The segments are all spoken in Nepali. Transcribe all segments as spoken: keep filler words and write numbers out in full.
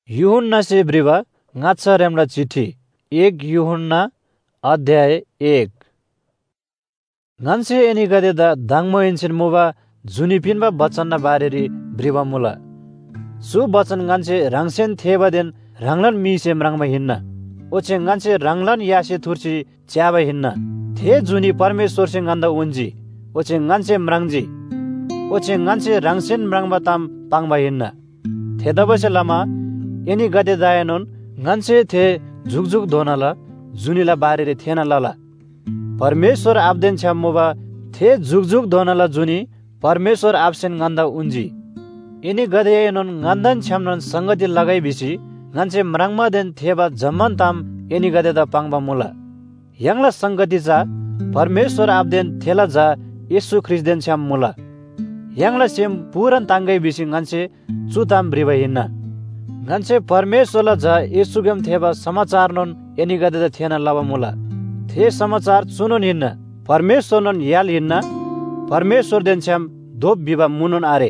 यूहन्ना से ब्रिवा ngacha remla चिठी एक यूहन्ना अध्याय एक nganse eni gade da dangmo insin muba junipin ba bachan na bareri briba mula su bachan nganse rangsen theba den ranglan mi sem rangma hinna oche nganse ranglan yase thursi च्याबा hinna the juni परमेश्वर से nganda unji oche nganse mrangji oche nganse rangsen mrangba tam pangba hinna thedabase lama eni gade dayanon nganse the झुकझुक धोनाला जुनीला बारेरे थेना लला परमेश्वर आब्देन छ्याम मोबा थे झुकझुक धोनाला जुनी परमेश्वर आब्सेन nganda उन्जी इनी गदेयनन ngandन छ्यामनन संगति लगाई बिसी nganse mrangma den थेबा जम्मन ताम एनी गदेदा पांगबा मुला यांगला संगति जा परमेश्वर आब्देन थेला जा येशू ख्रिस्देन छ्याम मुला यांगला सेम पुरन तांगै बिसी nganse चुताम ब्रिबा हिन्ना nganse परमेश्वरला जा येशुगम थेबा समाचार नन एनी गदेदा थेना लबा मुला थे समाचार सुनुन हिन्ना परमेश्वर नन याल हिन्ना परमेश्वर देन छ्याम दोप बिबा मुनुन आरे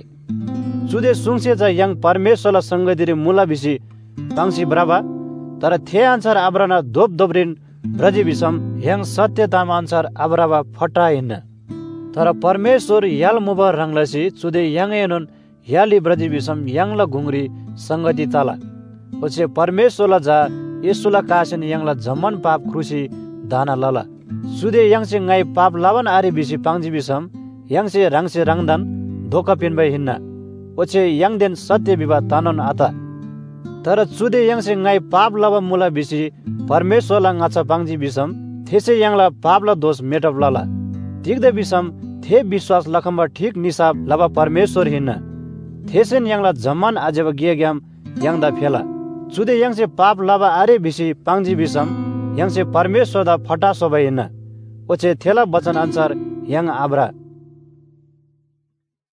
जुदे सुङसे जा yang परमेश्वरला संगतिरे मुला बिसी तांसी ब्राबा तर थे अनुसार आब्राना दोप दोब्रिन ब्रजी बिसम yang सत्यताम अनुसार आब्राबा फटा हिन्ना तर परमेश्वर याल मुबा रंगलासी जुदे yang एनन याली ब्रजी बिसम यांगला घुंगरी संगति ताला ओचे परमेश्वरला जा येशुला कासन यांगला जमन पाप खुसी दाना लला सुदे यांगसे ngai पाप लावन आरे बिसी पांगजी बिसम यांगसे रंगसे रंगदन धोका पिनबाई हिन्ना ओचे yang den सत्य विवाह तानन आता तर सुदे यांगसे ngai पाप लावा मुला बिसी परमेश्वरला ngacha पांगजी बिसम थेसे यांगला पापला दोष मेटब लला दिग्द बिसम थे विश्वास लखम्बा ठीक निसाब लबा परमेश्वर हिन्ना थेसेन यांगला जमन आजेब गियाग्याम यांगदा फेला जुदे यांगसे पाप लाबा आरे बिसी पांगजी बिसम यांगसे परमेश्वर दा फटा सोबाई हिन्ना ओचे थेला वचन अनुसार yang आब्रा